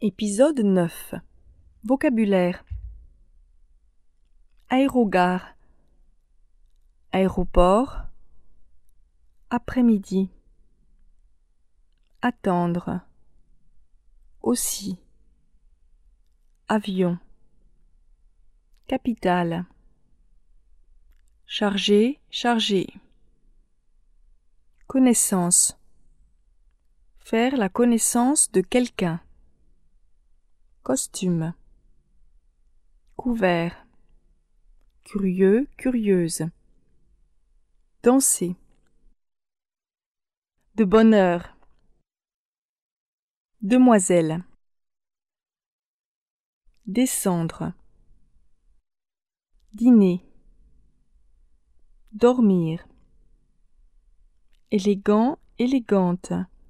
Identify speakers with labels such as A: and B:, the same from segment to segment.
A: Épisode 9. Vocabulaire. Aérogare. Aéroport. Après-midi. Attendre. Aussi. Avion. Capitale. Charger, charger. Connaissance. Faire la connaissance de quelqu'un. Costume. Couvert. Curieux, curieuse. Danser. De bonne heure. Demoiselle. Descendre. Dîner. Dormir. Élégant, élégante.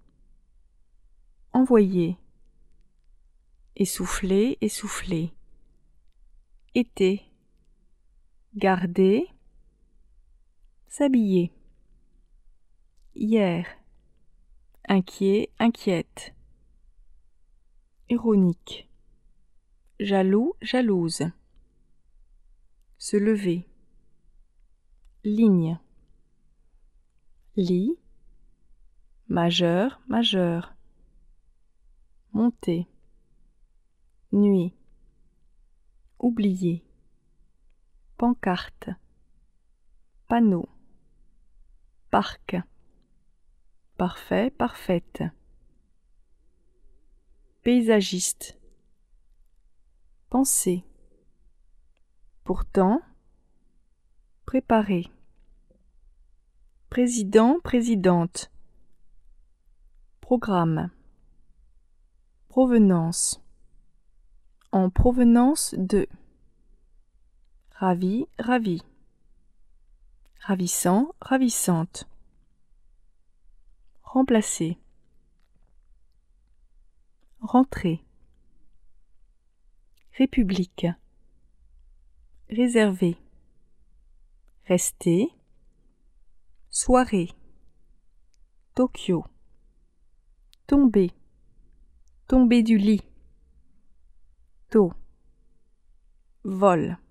A: Envoyer. Essoufflé, essoufflé. Été. Garder. S'habiller. Hier. Inquiet, inquiète. Ironique. Jaloux, jalouse. Se lever. Ligne. Lit. Majeur, majeur. Monter. Nuit. Oublier. Pancarte. Panneau. Parc. Parfait, parfaite. Paysagiste. Penser. Pourtant. Préparer. Président, présidente. Programme. Provenance. En provenance de. Ravi, ravi. Ravissant, ravissante. Remplacer. Rentrer. République. Réserver. Rester. Soirée. Tokyo. Tomber. Tomber du lit. Tôt. Vol.